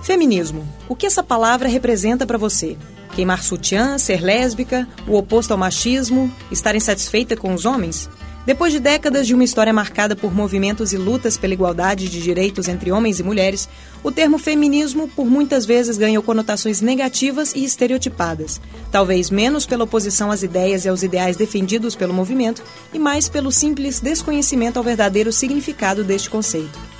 Feminismo. O que essa palavra representa para você? Queimar sutiã, ser lésbica, o oposto ao machismo, estar insatisfeita com os homens? Depois de décadas de uma história marcada por movimentos e lutas pela igualdade de direitos entre homens e mulheres, o termo feminismo por muitas vezes ganhou conotações negativas e estereotipadas, talvez menos pela oposição às ideias e aos ideais defendidos pelo movimento e mais pelo simples desconhecimento ao verdadeiro significado deste conceito.